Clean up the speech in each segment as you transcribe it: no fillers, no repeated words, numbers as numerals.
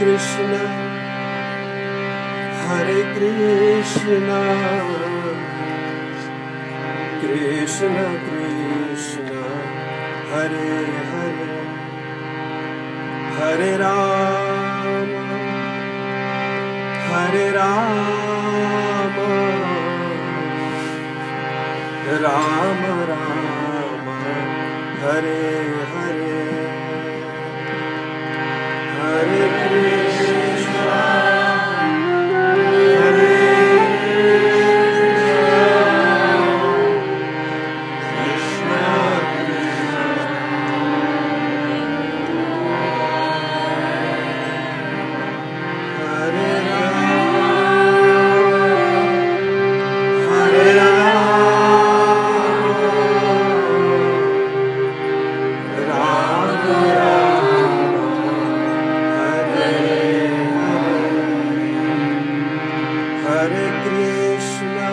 Krishna, Hare Krishna, Krishna Krishna, Hare Hare, Hare Rama, Hare Rama, Rama Rama, Hare Hare, Hare Krishna, Hare Krishna, Hare Rama, Hare Hare Krishna,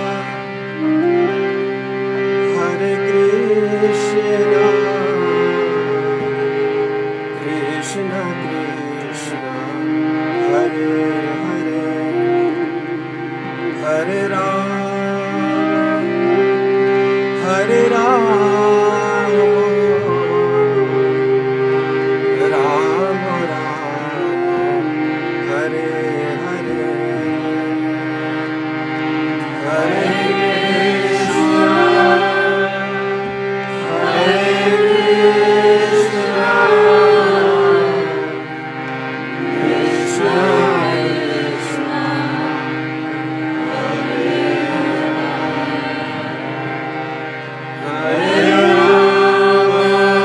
Hare Krishna, Krishna Krishna, Hare Hare, Hare Rama, Hare Rama, Rama Rama, Hare Hare, Hare Krishna, Hare Krishna, Krishna Krishna, Hare Rama,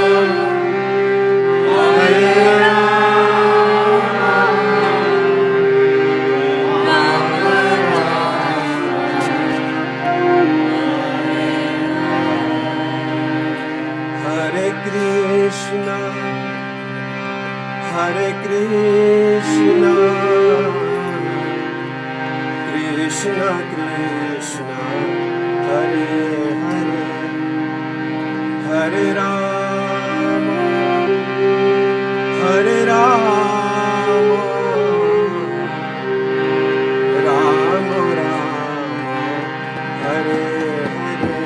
Hare Hare Krishna, Hare Krishna, Krishna Krishna, Hare Hare, Hare Rama, Hare Rama, Rama Rama, Hare Hare,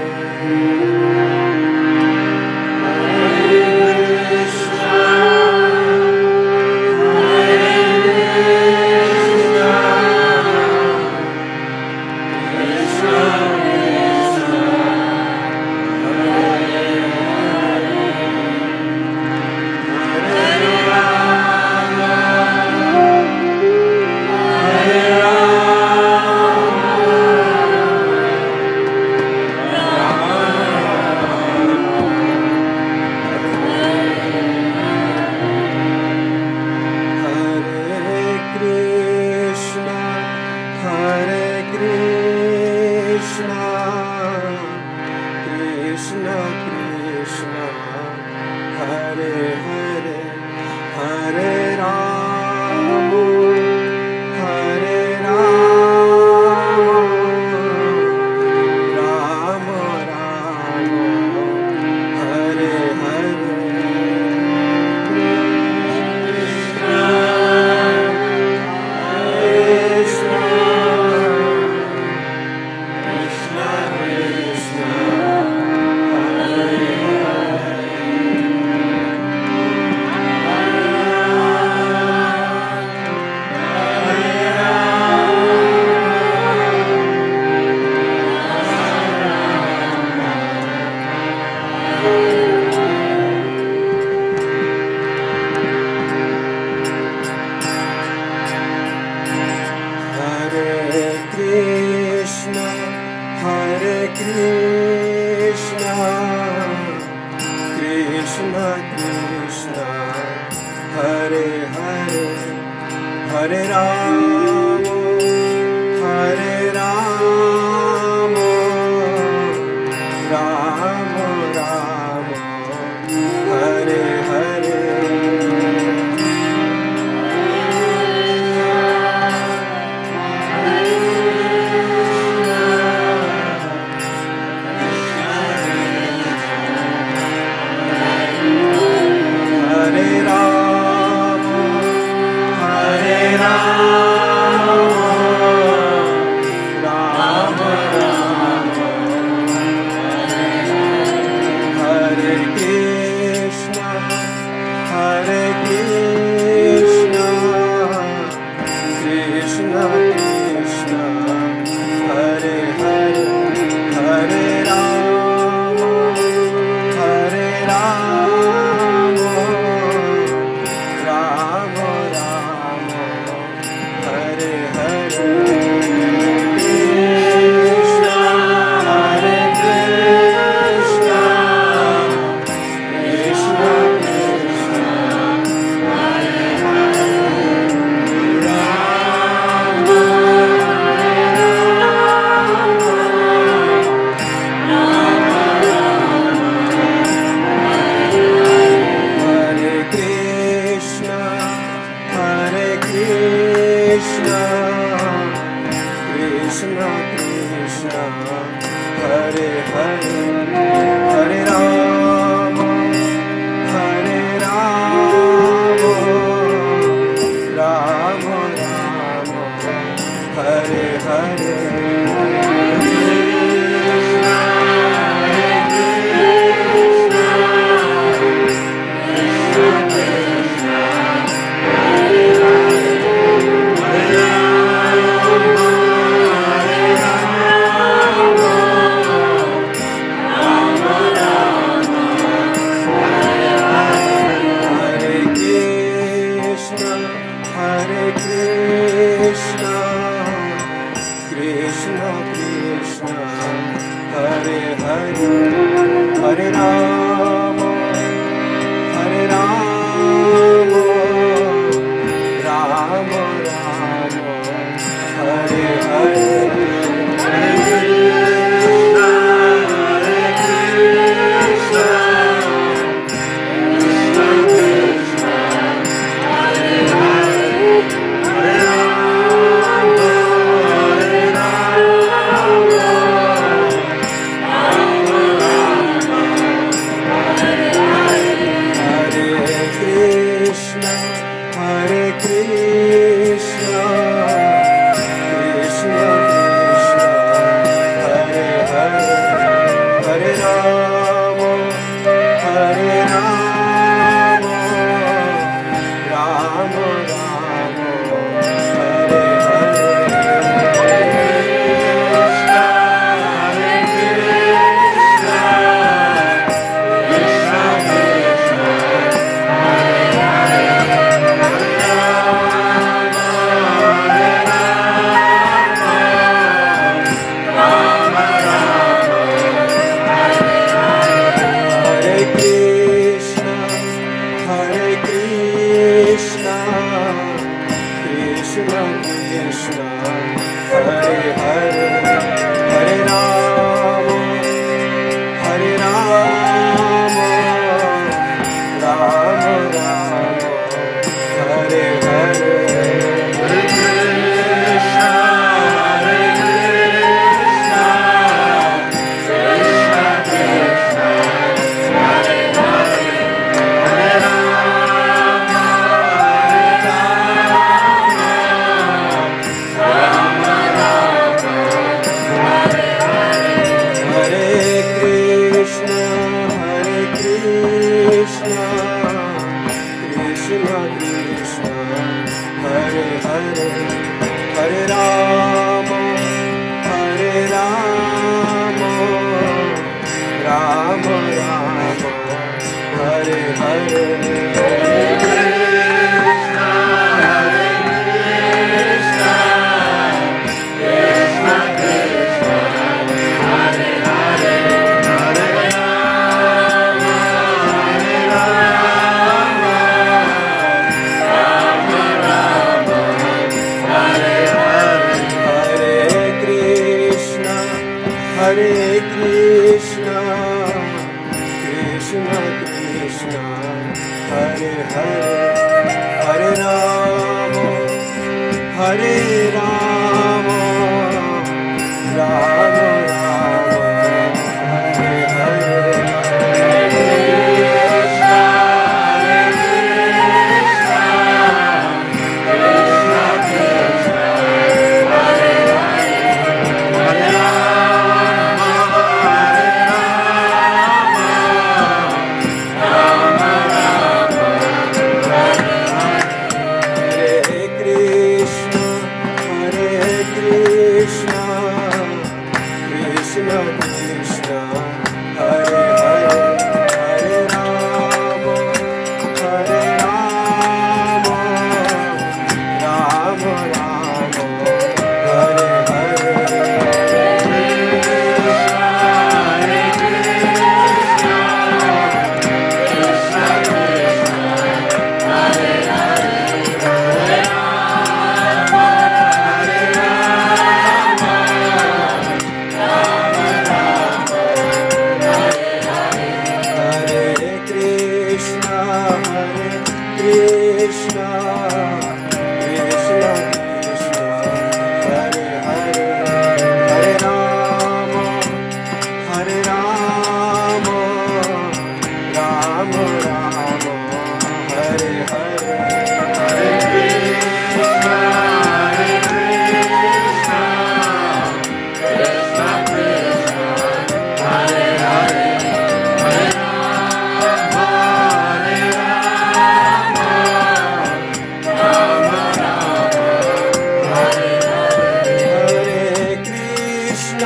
Krishna Krishna, Hare Hare, Hare Rama, Hare Rama, Rama Rama, Hare Hare, Krishna Krishna, Krishna Krishna, Hare Krishna, Hare Krishna, Krishna Krishna, Hare Hare, Hare Rama, Hare Rama, Rama Rama, Hare Hare, Hare Rama, Hare Krishna, Hare Hare, Hare Rama, Hare Rama, Rama Rama, Hare Hare.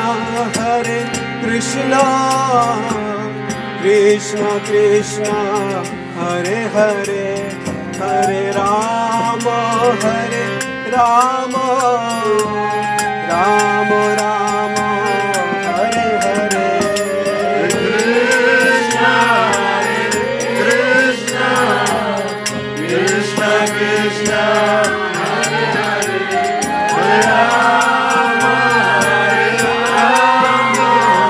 Hare Krishna, Krishna Krishna, Hare Hare, Hare Rama, Hare Rama, Rama Rama, Hare Hare. Krishna, Krishna Krishna, Hare Hare, Hare Rama, Hare Rama,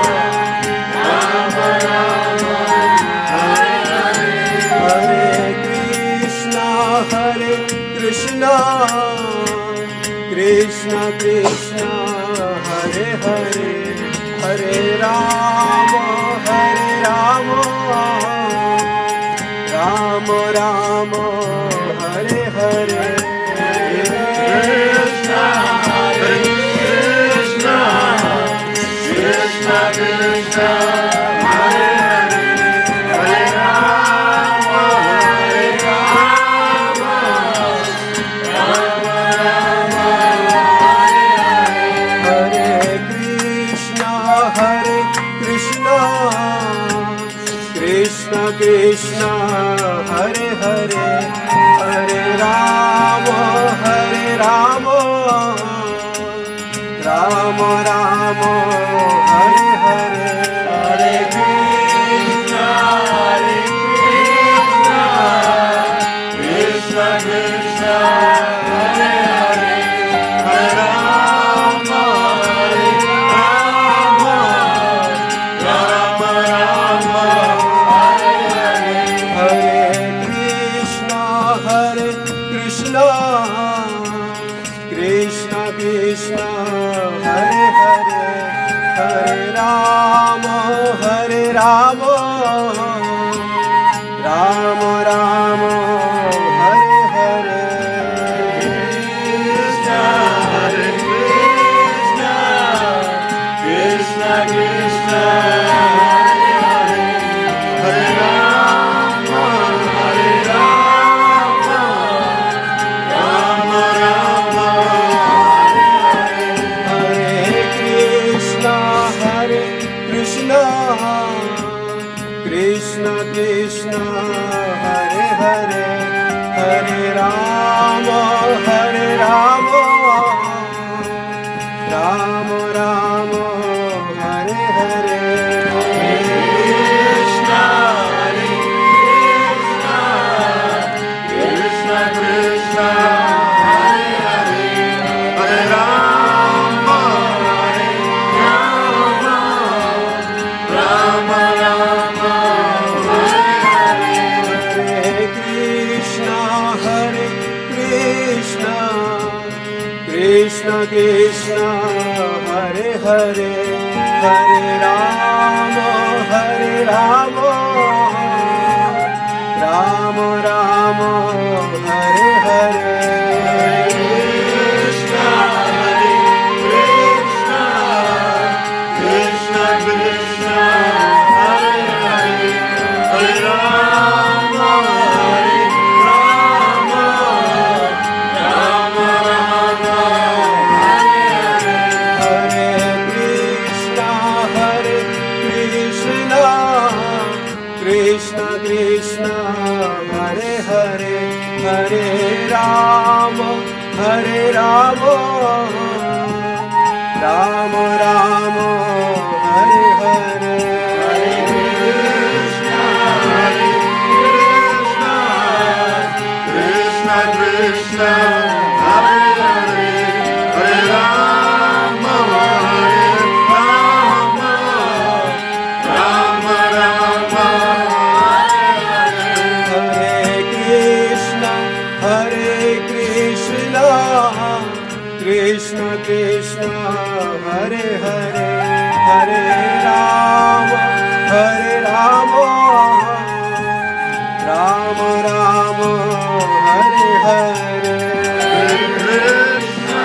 Rama Rama, Hare Hare. Hare Krishna, Krishna Krishna, Hare Hare, Hare Rama, Rama Rama, Hare Hare. Krishna, Krishna, Krishna Krishna, Hare Hare, Hare Rama, Hare Rama, Rama Rama, Hare Hare. Hare Krishna, Krishna Krishna, Hare Hare, Hare Rama, Rama Rama, Hare Hare. Hare Krishna, Krishna Krishna, Hare Hare, Hare Rama, Hare Rama, Rama Rama, Hare Hare. Hare Krishna, Krishna Krishna, Hare Hare, Hare Rama, Rama Rama, Hare Hare. Krishna, Krishna Krishna, Hare Hare, Hare Rama, Hare Rama, Rama Rama, Hare Hare. Hare Krishna, Krishna Krishna, Hare Hare, Hare Rama, Rama Rama, Hare Hare. Krishna, Krishna Krishna, Hare Hare, Hare Rama, Hare Rama, Rama Rama, Hare Hare. Hare Krishna, Krishna Krishna, Hare Hare, Hare Rama, Rama Rama, Hare Hare. Krishna, Krishna Krishna, Hare Hare, Hare Rama, Hare Rama, Rama Rama, Hare Hare. Hare Krishna, Krishna Krishna, Hare Hare, Hare Rama, Rama Rama, Hare Hare. Krishna, Krishna Krishna, Hare Hare, Hare Rama, Hare Rama, Rama Rama, Hare Hare. Hare Krishna, Krishna Krishna, Hare Hare, Hare Rama, Rama Rama, Hare Hare. Krishna,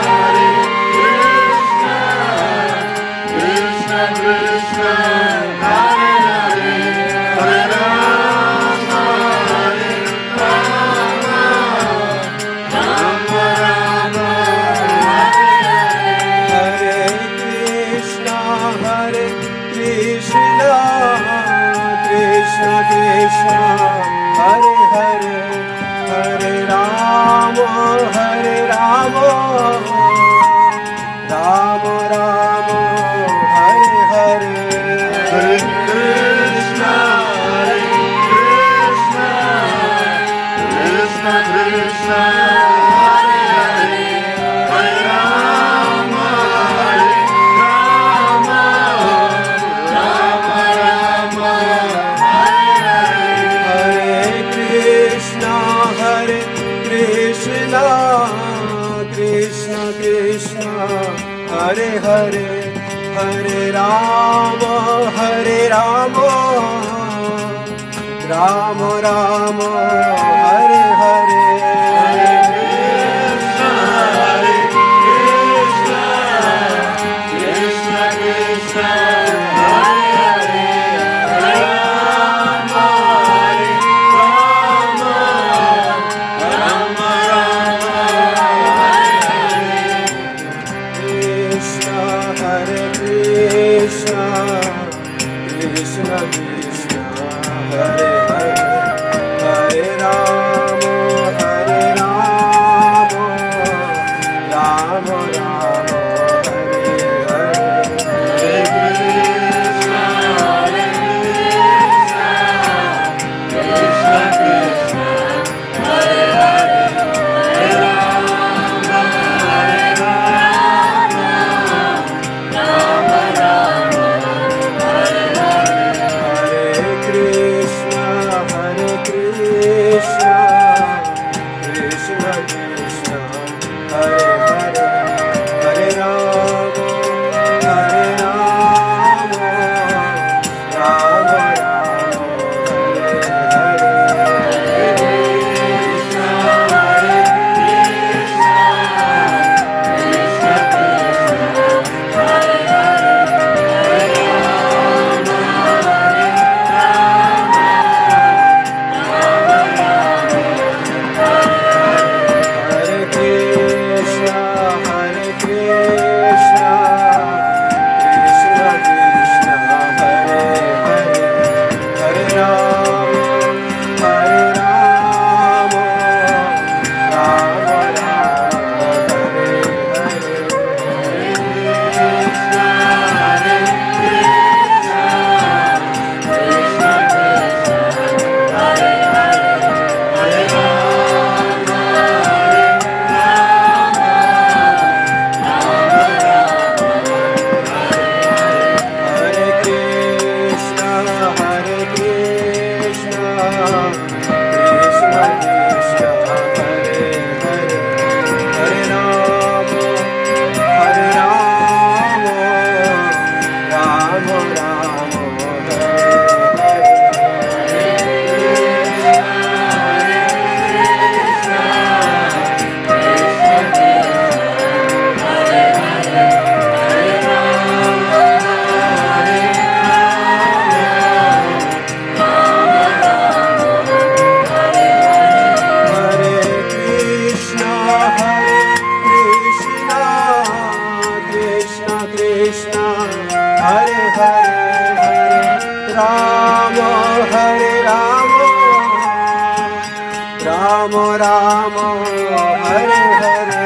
Krishna Krishna, Hare Hare, Hare Rama, Hare Rama, Rama Rama, Hare Hare. Hare Krishna, Hare Krishna, Krishna Krishna, Hare Hare, Hare Rama, Hare Rama, Rama Rama, Hare Hare, Hare Krishna, Krishna Krishna, Hare Hare, Hare Rama, Rama Rama, Hare Hare. Hare Krishna, Krishna Krishna, Hare Hare, Hare Rama, Rama Rama, Hare Hare. Hare Krishna, Krishna Krishna, Hare Hare, Hare Rama, Rama Rama, Hare Krishna, Hare Krishna, Krishna Krishna, Hare Hare, Hare Rama, Rama Rama, Hare Hare. Hare Krishna, Krishna Krishna, Hare Hare, Hare Rama, Rama Rama, Hare Hare. Hare Krishna, Krishna Krishna, Hare Hare, Hare Rama, Rama Rama, Hare Hare. Krishna, Krishna Krishna, Hare Hare, Hare Rama, Hare Krishna, Krishna Krishna, Hare Hare, Hare Rama, Rama Rama, Hare Hare. Krishna, Krishna Krishna, Hare Hare, Hare Rama, Hare Krishna, Krishna Krishna, Hare Hare, Hare Rama, Rama Rama, Hare Hare Krishna, Krishna Krishna, Hare Hare, Hare Rama, Rama Rama, Hare Hare.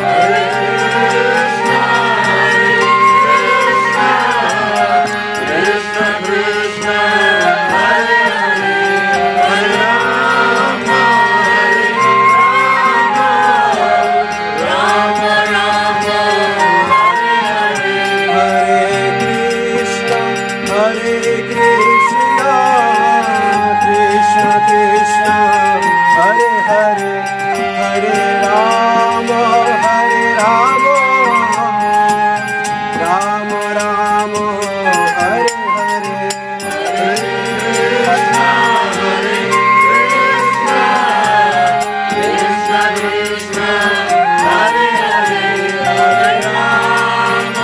Krishna Krishna, Hare Hare, Hare Rama, Rama Rama, Hare Hare. Hare Krishna, Krishna Krishna, Hare Hare, Hare Rama, Rama Rama, Hare Hare. Krishna Krishna, Hare Hare, Hare Rama,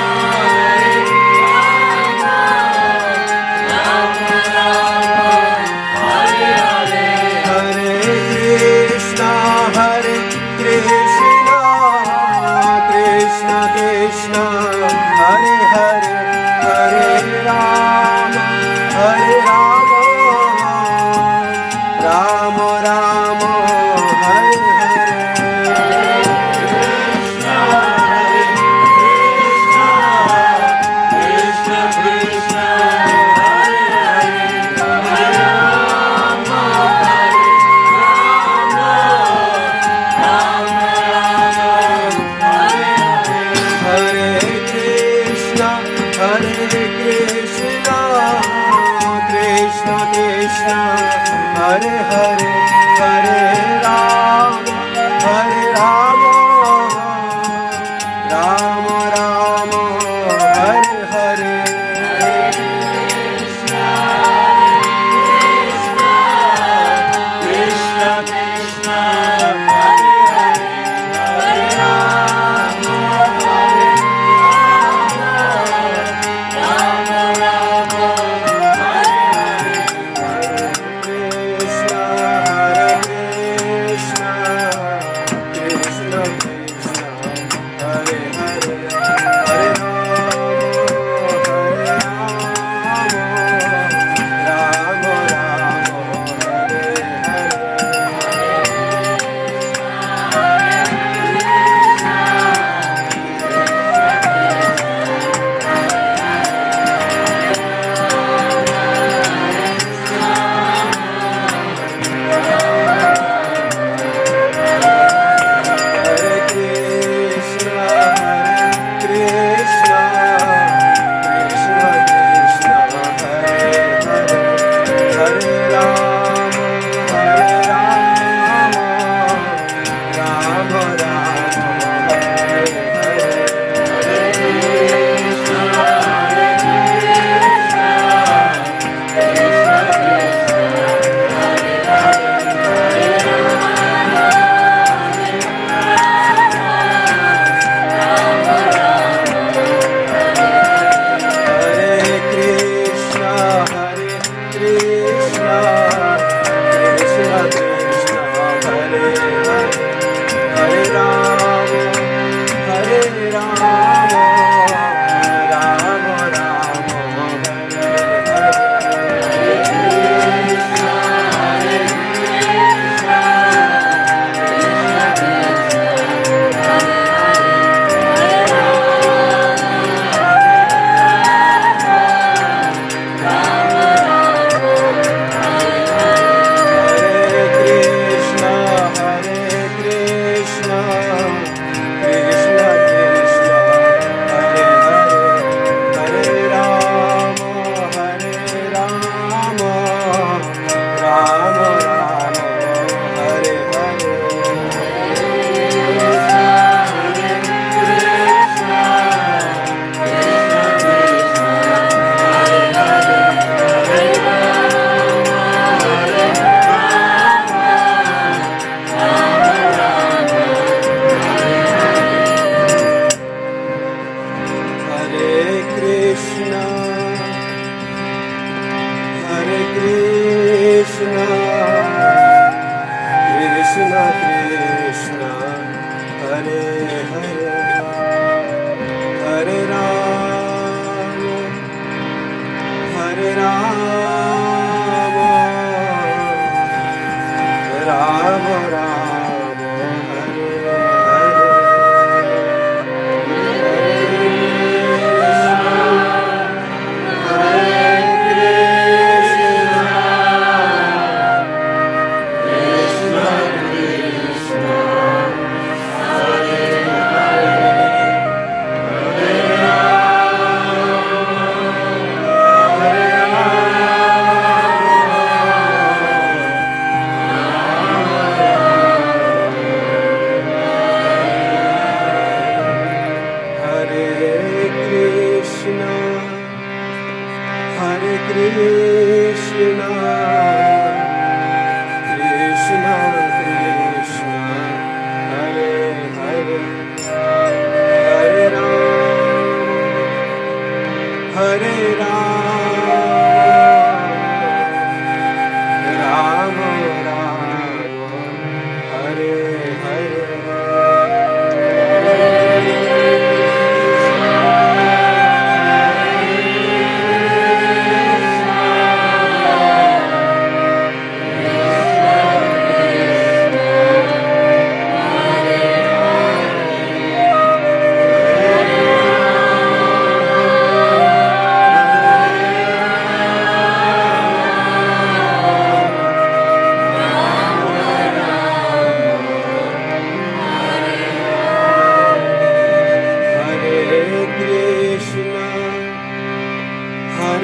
Rama Rama, Hare Hare. Hare Krishna, Krishna Krishna, Hare Hare, Hare Hare Krishna, Krishna Krishna, Hare Hare, Hare Rama, Hare Rama, Rama Rama, Hare Hare. Krishna Krishna, Hare Hare, Hare Rama, Hare Rama, Rama Rama,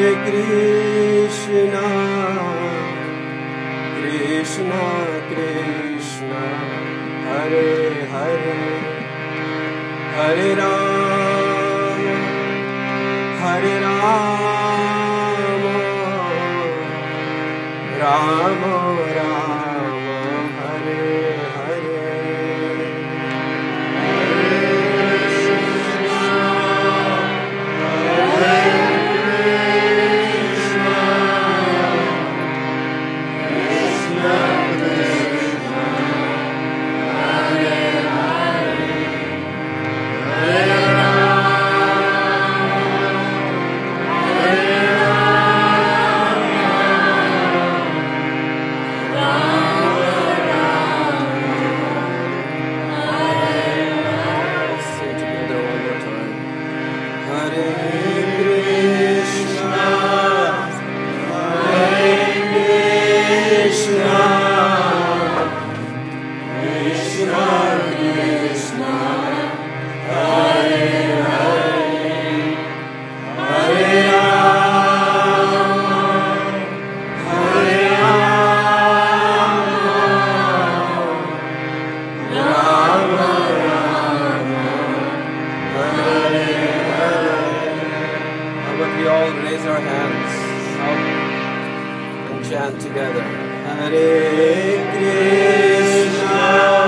Hare Krishna, Krishna Krishna, Hare Hare, Hare Rama, Hare Rama, Rama Rama, Hare Hare. Sing together one more time. Hare Krishna, Hare Krishna, Krishna Krishna, Hare Hare, Hare Rama, Hare Rama, Rama Rama, Hare Hare. How about we all raise our hands up and chant together? Hare Krishna.